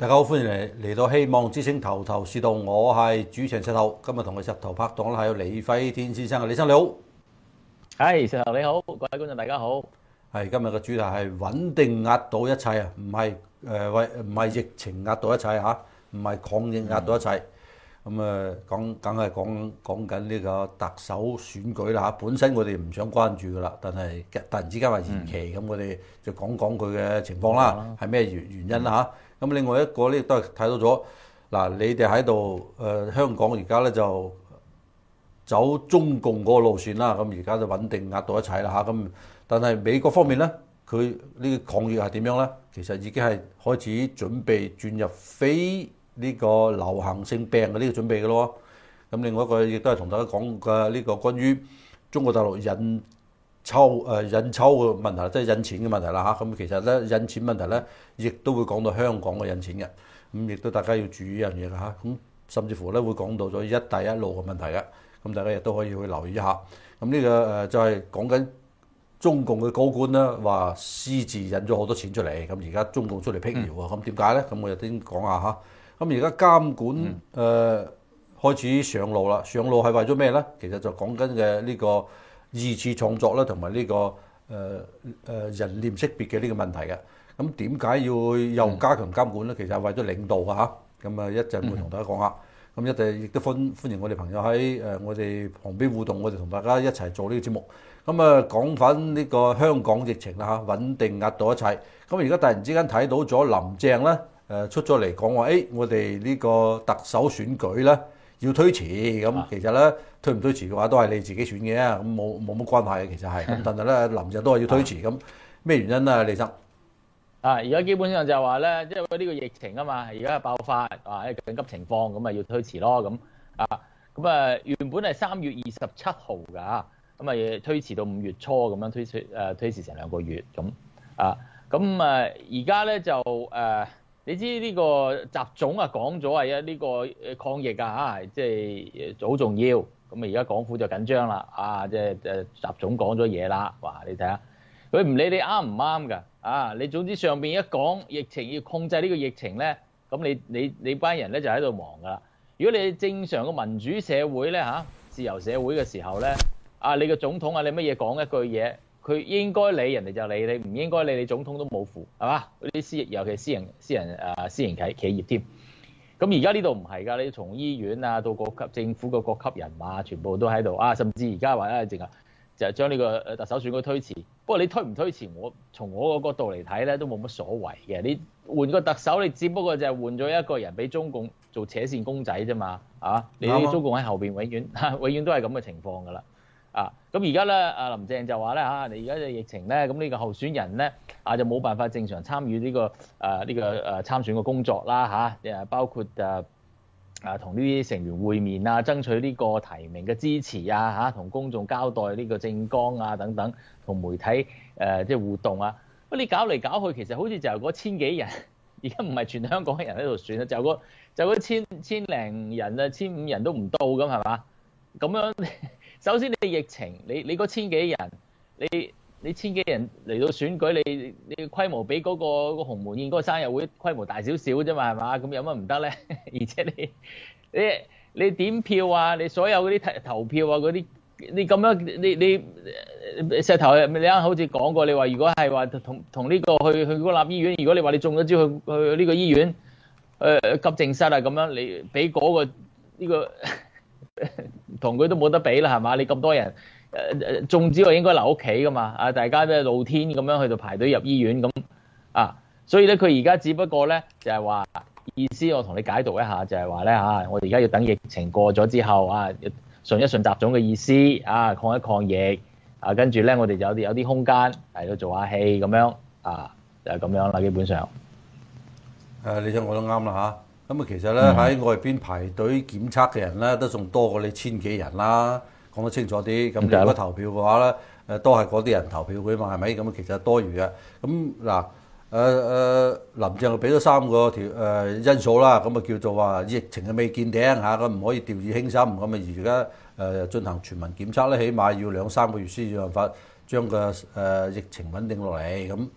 大家好，歡迎嚟到希望之星頭頭是道，我係主持人石頭，今日同佢石頭拍檔啦，係有李輝天先生嘅，李生你好。 係石頭你好，各位觀眾大家好。 係今日嘅主題係穩定壓倒一切啊，唔係疫情壓倒一切嚇，唔係抗疫壓倒一切。咁梗係講緊呢個特首選舉啦嚇。本身我哋唔想關注噶啦，但係突然之間話延期，咁我哋就講佢嘅情況啦，係咩原因啦嚇。咁另外一個咧都係睇到咗嗱，你哋喺度香港而家咧就走中共嗰個路線啦，咁而家就穩定壓倒一切啦嚇。咁但係美國方面咧，佢呢個抗疫係點樣咧？其實已經係開始準備轉入非呢個流行性病嘅呢個準備嘅咯。咁另外一個亦都係同大家講嘅呢個關於中國大陸印鈔嘅問題，即係印錢嘅問題啦嚇。咁其實咧印錢問題咧，亦都會講到香港嘅印錢嘅。咁亦都大家要注意一樣嘢嘅嚇。咁甚至乎咧會講到咗一帶一路嘅問題嘅。咁大家亦都可以去留意一下。咁呢個就係講緊中共嘅高官咧話私自印咗好多錢出嚟。咁而家中共出嚟辟謠啊。咁點解咧？咁我就先講下嚇。咁而家監管開始上路啦，上路係為咗咩咧？其實就講緊嘅呢個二次創作啦，同埋呢個人臉識別嘅呢個問題嘅。咁點解要又加強監管咧？其實係為咗領導啊嚇。咁一陣會同大家講下。咁一陣亦都歡迎我哋朋友喺我哋旁邊互動，我哋同大家一齊做呢個節目。咁講翻呢個香港疫情啦嚇，穩定壓倒一切。咁而家突然之間睇到咗林鄭咧。出咗嚟講話，我哋呢個特首選舉咧要推遲，咁其實咧推唔推遲嘅話都係你自己選嘅，咁冇乜關係嘅，其實係。咁但係咧林鄭都係要推遲，咁咩原因啊？李生？ 而家基本上就係話咧，因為呢個疫情啊嘛，而家係爆發緊急情況，咁要推遲咯，咁原本係3月27號㗎，咁推遲到5月初咁樣推遲成2個月咁而家咧就你知呢個習總講咗係呢個抗疫即係好重要，咁而家港府就緊張啦，即係習總講咗嘢啦，哇！你睇下，佢唔理你啱唔啱㗎，你總之上邊一講疫情要控制呢個疫情咧，咁你班人咧就喺度忙㗎啦。如果你正常嘅民主社會咧自由社會嘅時候咧，你個總統你乜嘢講一句嘢？佢應該理人哋就理你，唔應該理你總統都冇符，係嘛？嗰啲尤其私營企業添。咁而家呢度唔係㗎，你從醫院到各級政府嘅各級人馬，全部都喺度甚至而家話淨係就係將呢個特首選舉推遲。不過你推唔推遲，從我個角度嚟睇咧，都冇乜所謂嘅。你換個特首，你只不過就係換咗一個人俾中共做扯線公仔啫嘛，你中共喺後邊永遠都係咁嘅情況㗎啦。咁而家咧，林鄭就話咧你而家嘅疫情咧，咁呢個候選人咧就冇辦法正常參與呢個參選嘅工作啦包括同呢啲成員會面爭取呢個提名嘅支持同公眾交代呢個政綱等等，同媒體即係互動不過你搞嚟搞去，其實好似就係嗰千幾人，而家唔係全香港人喺度選就嗰千零人1500人都唔到咁係嘛？咁樣。首先你疫情，你嗰千幾人，你千幾人嚟到選舉，你規模比嗰個鴻門宴嗰個生日會規模大少少啫嘛，係嘛？咁有乜唔得咧？而且你點票你所有嗰啲投票嗰啲，你咁樣你石頭你啱好似講過，你話如果係話同呢個去公立醫院，如果你話你中咗招去呢個醫院急症室咁樣，你俾嗰個呢個。同佢都冇得比啦，係嘛？你咁多人中招應該留屋企噶嘛？大家都露天咁樣去到排隊入醫院咁所以咧佢而家只不過咧就係話意思，我同你解讀一下，就係話咧我哋而家要等疫情過咗之後順一順習總嘅意思抗一抗疫跟住咧我哋就有啲空間嚟到做下戲咁樣就係咁樣啦，基本上你聽我都啱啦咁其實咧喺外邊排隊檢測嘅人咧，都仲多過你千幾人啦。講得清楚啲，咁如果投票嘅話咧，都係嗰啲人投票嘅嘛，係咪？咁其實係多餘嘅。咁嗱，林鄭就俾咗3個因素啦，咁叫做話疫情係未見頂咁唔可以掉以輕心。咁而家進行全民檢測咧，起碼要2-3個月先至有辦法將個疫情穩定落嚟。咁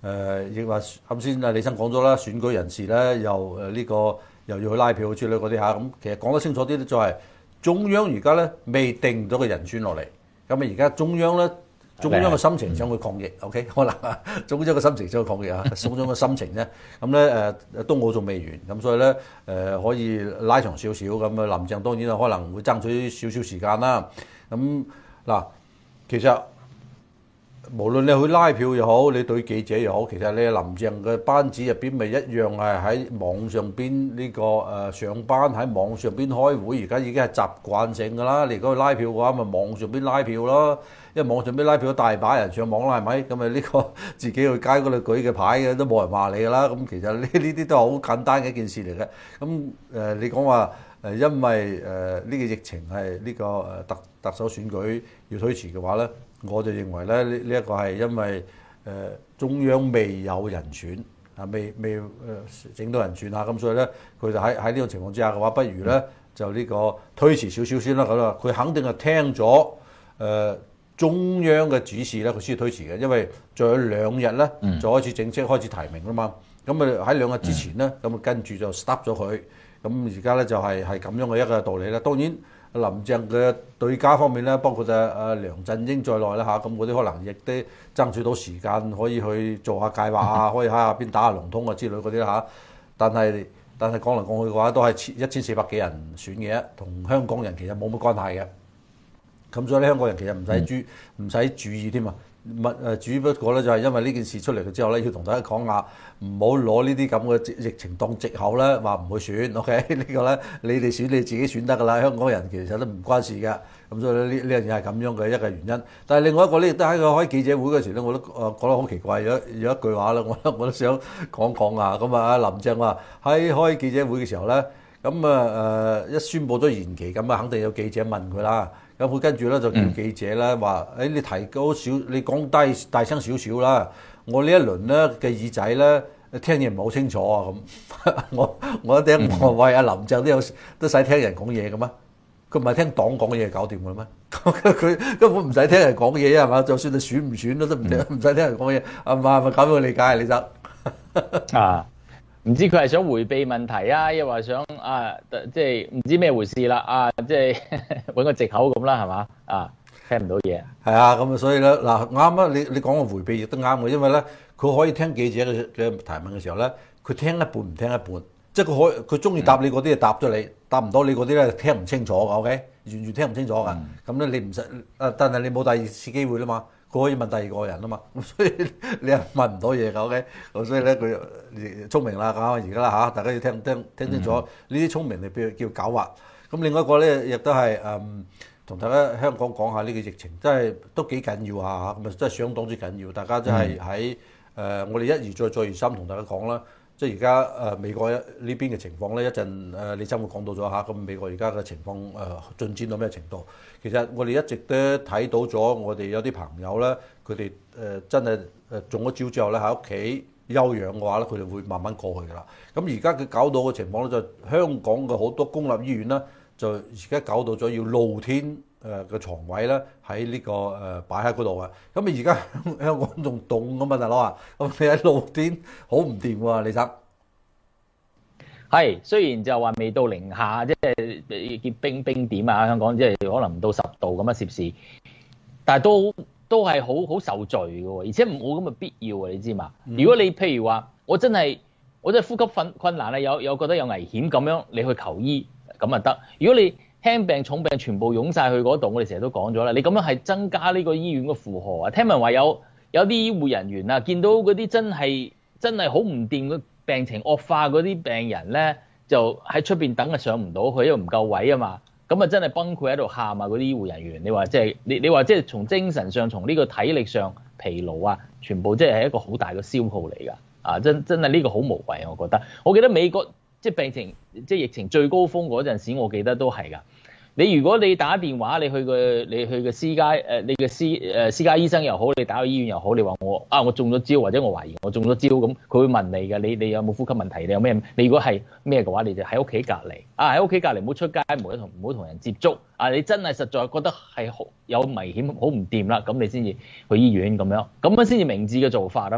亦話啱先李生講咗啦，選舉人士咧又呢個又要去拉票之類嗰啲嚇，咁其實講得清楚啲咧，就係中央而家咧未定咗個人選落嚟，咁啊而家中央嘅心情想去抗疫 ，OK 可能中央嘅心情想去抗疫啊，中央嘅心情咧，咁咧冬奧仲未完，咁所以咧可以拉長少少咁啊，林鄭當然可能會爭取少少時間啦，咁嗱其實。無論你去拉票又好，你對記者又好，其實你林鄭嘅班子入邊咪一樣係喺網上邊呢個上班喺網上邊開會，而家已經係習慣性㗎啦。你如果去拉票嘅話，咪網上邊拉票咯，因為網上邊拉票大把人上網啦，係咪？咁啊呢個自己去街嗰度舉嘅牌嘅都冇人話你㗎啦。咁其實呢啲都係好簡單嘅一件事嚟嘅。咁你講話因為呢個疫情係呢個特首選舉要推遲嘅話咧？我就認為咧，呢一個係因為中央未有人選啊，未整到人選啊，咁所以咧佢就喺呢個情況之下嘅話，不如咧就呢個推遲少少先啦咁啦。佢肯定係聽咗中央嘅指示咧，佢先推遲嘅，因為仲有2日咧就開始正式開始提名啦嘛。咁啊喺2日之前咧，咁啊跟住就 stop 咗佢。咁而家咧就係咁樣嘅一個道理啦。當然。林鄭嘅對家方面咧，包括梁振英在內啦嚇，咁嗰啲可能亦都爭取到時間，可以去做下計劃啊，可以喺下邊打下龍通啊之類嗰啲啦嚇。但係講嚟講去嘅話，都係1400幾人選嘅，同香港人其實冇乜關係嘅。咁所以咧，香港人其實唔使注意添啊。只不過咧就係因為呢件事出嚟嘅之後咧，要同大家講下，唔好攞呢啲咁嘅疫情當藉口咧，話唔去選。OK 呢個咧，你哋選你自己選得㗎啦。香港人其實都唔關事嘅。咁所以呢樣嘢係咁樣嘅一個原因。但係另外一個咧，亦都喺佢開記者會嗰時咧，我都覺得好奇怪。有一句話咧，我都想講啊。咁啊，林鄭話喺開記者會嘅時候咧，咁一宣佈咗延期，咁啊肯定有記者問佢啦。咁佢跟住咧就叫記者咧話：你提高少，你講大聲少少啦。我呢一輪咧嘅耳仔咧聽嘢唔係好清楚啊咁。我一聽我話喂，阿林鄭都使聽人講嘢嘅咩？佢唔係聽黨講嘢搞掂嘅咩？佢根本唔使聽人講嘢係嘛？就算你選唔選都唔使聽人講嘢，係咪咁樣理解你就啊？唔知佢係想迴避問題啊，又話想即係唔知咩回事啦即係揾個藉口咁啦，係嘛聽唔到嘢。係啊，咁啊，所以咧嗱啱啊，你講個迴避亦都啱嘅，因為咧佢可以聽記者嘅提問嘅時候咧，佢聽一半唔聽一半，即係佢中意答你嗰啲就答咗你，答唔到你嗰啲咧聽唔清楚嘅 ，OK， 完全聽唔清楚嘅。咁咧你唔使但係你冇第二次機會啦嘛。佢可以問第二個人啊嘛，咁所以你係問唔到嘢㗎 OK， 咁所以咧佢聰明啦，而家啦嚇，大家要聽清楚，呢啲聰明你叫狡猾。咁另外一個咧，亦都係同大家香港講下呢個疫情，真係都幾緊要啊嚇，咁啊真係相當之緊要。大家真係喺我哋一而再再而三同大家講啦，即係而家美國呢邊嘅情況咧，一陣李生會講到咗嚇，咁美國而家嘅情況進展到咩程度？其實我哋一直都睇到咗，我哋有啲朋友咧，佢哋真係中咗招之後咧，喺屋企休養嘅話咧，佢哋會慢慢過去㗎啦。咁而家佢搞到嘅情況咧，就香港嘅好多公立醫院咧，就而家搞到咗要露天嘅床位咧，喺呢個擺喺嗰度嘅。咁啊而家香港仲凍㗎嘛，大佬啊，咁你喺露天好唔掂喎，李生。 係，雖然就話未到零下，即係結冰點啊，香港即係可能唔到10度咁樣攝氏，但係都係好受罪嘅喎，而且冇咁嘅必要啊，你知嘛？如果你譬如話我真係呼吸困難啊，有覺得有危險咁樣，你去求醫咁啊得。如果你輕病重病全部湧晒去嗰度，我哋成日都講咗啦，你咁樣係增加呢個醫院嘅負荷啊。聽聞話有啲醫護人員啊，見到嗰啲真係好唔掂嘅病情惡化嗰啲病人咧，就喺出邊等啊，上唔到去，因為唔夠位啊嘛。咁啊真係崩潰喺度喊啊！嗰啲醫護人員，你話即係你話即係從精神上、從呢個體力上疲勞啊，全部即係一個好大嘅消耗嚟㗎。啊，真係呢個好無謂，我覺得。我記得美國即係病情即係疫情最高峰嗰陣時，我記得都係㗎。如果你打電話，你去個私家你嘅私家醫生又好，你打去醫院又好，你話我中咗招，或者我懷疑我中咗招咁，佢會問你嘅，你有冇呼吸問題？你有咩？你如果係咩嘅話，你就喺屋企隔離喺屋企隔離，唔好出街，唔好同人接觸。你真係實在覺得係有危險，好唔掂啦，咁你先至去醫院咁樣先至明智嘅做法啊嘛。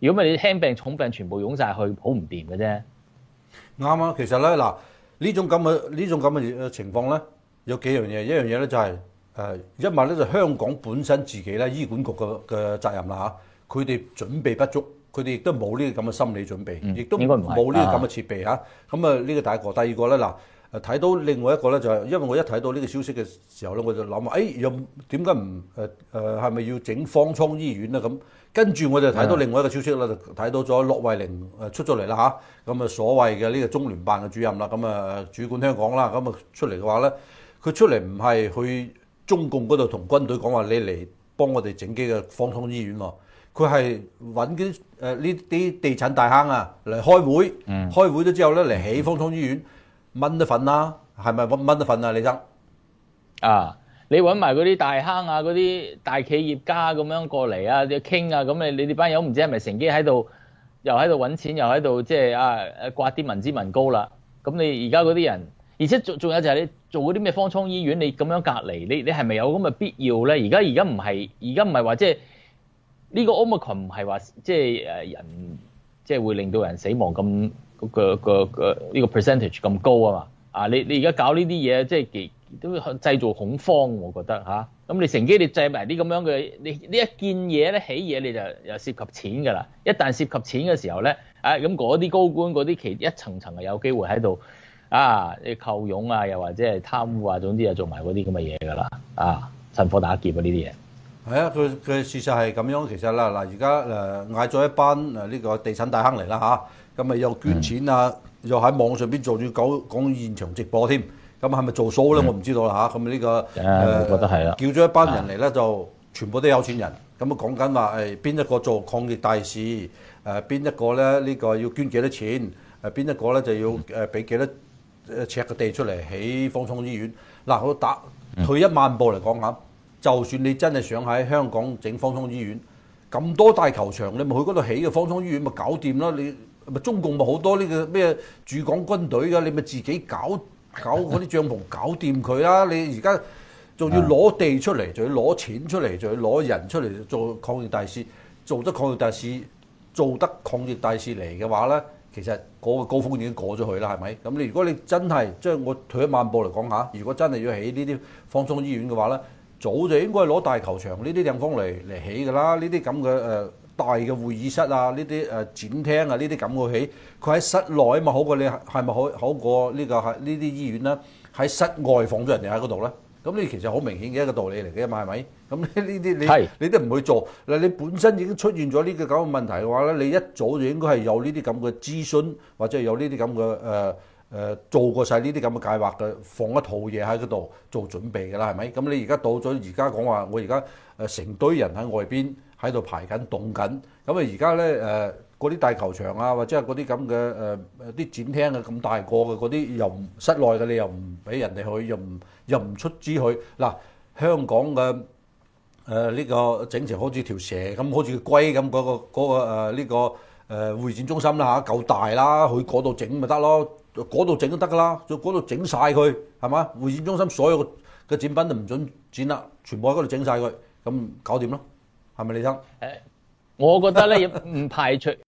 如果唔係你輕病重病全部湧晒去，好唔掂嘅啫。 啱啊，其實咧嗱，呢種咁嘅情況咧，有幾樣嘢，一樣嘢咧就係、一物咧就香港本身自己咧醫管局嘅責任啦嚇，佢哋準備不足，佢哋亦都冇呢個咁嘅心理準備，亦都冇呢個咁嘅設備嚇。咁啊呢個第一個，第二個咧嗱。睇到另外一個咧就係，因為我一睇到呢個消息嘅時候咧，我就諗話，又點解唔係咪要整方艙醫院咧？咁跟住我就睇到另外一個消息啦，就睇到咗駱惠寧出咗嚟啦嚇，咁啊所謂嘅呢個中聯辦嘅主任啦，咁啊主管香港啦，咁啊出嚟嘅話咧，佢出嚟唔係去中共嗰度同軍隊講話，你嚟幫我哋整幾個方艙醫院喎，佢係揾啲呢啲地產大亨啊嚟開會，開會咗之後咧嚟起方艙醫院。蚊都瞓啦，係咪蚊都瞓啊？李生啊，你揾埋嗰啲大坑啊，嗰啲大企業家咁樣過嚟啊，你傾啊，咁你哋班友唔知係咪乘機喺度，又喺度揾錢，又喺度即係刮啲民脂民膏啦。咁你而家嗰啲人，而且仲有就係你做嗰啲咩方艙醫院，你咁樣隔離，你係咪有咁嘅必要咧？而家唔係話即係呢個 Omicron 唔係話即係人即係會令到人死亡咁。呢個 percentage 咁高啊嘛，啊你而家搞呢啲嘢，即係都製造恐慌，我覺得嚇。咁你乘機你製埋啲咁樣嘅，你呢一件嘢咧起嘢你就又涉及錢㗎啦。一旦涉及錢嘅時候咧，咁嗰啲高官嗰啲一層層係有機會喺度你扣傭啊，又或者係貪污啊，總之就做埋嗰啲咁嘅嘢㗎啦，趁火打劫啊呢啲嘢。 係啊，佢事實係咁樣，其實啦嗱，而家嗌咗一班呢個地產大亨嚟啦嚇。咁又捐錢啊，又喺網上邊做住講現場直播添，咁係咪做 show 咧？我唔知道啦嚇。咁呢個我覺得係啦。 叫咗一班人嚟咧，就全部都有錢人。咁講緊話邊一個做抗疫大使，邊一個咧呢個要捐幾多錢，邊一個咧就要俾幾多尺嘅地出嚟起方艙醫院。嗱，我退一萬步嚟講下，就算你真係想喺香港整方艙醫院，咁多大球場，你咪去嗰度起個方艙醫院咪搞掂啦？你咪中共咪好多呢個咩駐港軍隊㗎，你咪自己搞嗰啲帳篷搞掂佢啦！你而家仲要攞地出嚟，仲要攞錢出嚟，仲要攞人出嚟做抗疫大使，做得抗疫大使嚟嘅話咧，其實嗰個高峰已經過咗去啦，係咪？咁你如果你真係即係我退一萬步嚟講下，如果真係要起呢啲方艙醫院嘅話咧，早就應該攞大球場呢啲地方嚟起㗎啦，呢啲咁嘅大嘅會議室啊，呢啲展廳啊，呢啲咁嘅起，佢喺室內啊嘛，好過你係咪好過呢個係呢啲醫院咧喺室外放咗人哋喺嗰度咧？咁你其實好明顯嘅一個道理嚟嘅嘛，係咪？咁呢啲你都唔去做，嗱你本身已經出現咗呢個咁嘅問題嘅話咧，你一早就應該係有呢啲咁嘅諮詢，或者係有呢啲咁嘅做過晒呢啲咁嘅計劃嘅，放一套嘢喺嗰度做準備㗎啦，係咪？咁你而家到咗而家講話，我而家成堆人喺外邊喺度排緊凍緊，咁啊而家咧嗰啲大球場啊，或者係嗰啲咁嘅啲展廳啊，咁大個嘅嗰啲又唔室內嘅，你又唔俾人哋去，又唔出資去。嗱，香港嘅呢個整成好似條蛇咁，好似個龜咁呢個會展中心啦嚇，夠大啦，去嗰度整咪得咯，嗰度整都得噶啦，就嗰度整晒佢係嘛？會展中心所有嘅展品都唔準展啦，全部喺嗰度整晒佢，咁搞掂咯，係咪李生？ 我覺得咧唔排除。